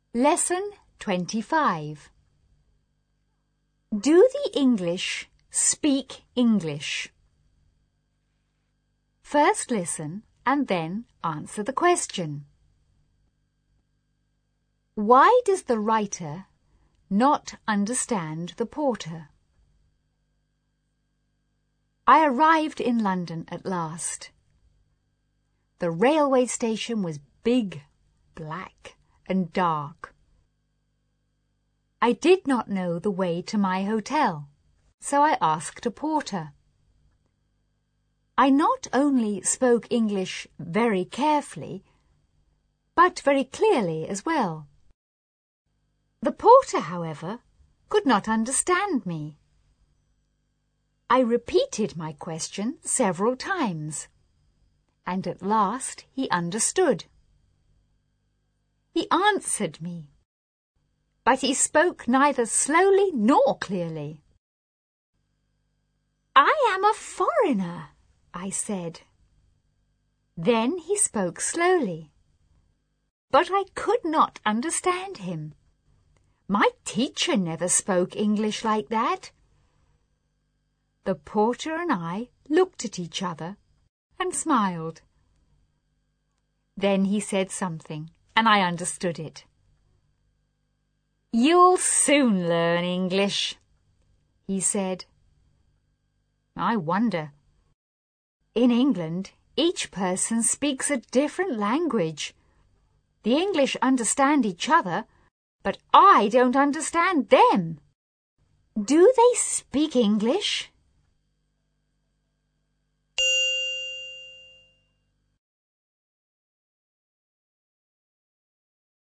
Lesson 25. Do the English speak English? First listen and then answer the question. Why does the writer not understand the porter? I arrived in London at last. The railway station was big, black and dark. I did not know the way to my hotel, so I asked a porter. I not only spoke English very carefully, but very clearly as well. The porter, however, could not understand me. I repeated my question several times, and at last he understood. He answered me, but he spoke neither slowly nor clearly. "I am a foreigner," I said. Then he spoke slowly, but I could not understand him. My teacher never spoke English like that. The porter and I looked at each other and smiled. Then he said something, and I understood it. "You'll soon learn English," he said. I wonder. In England, each person speaks a different language. The English understand each other, but I don't understand them. Do they speak English?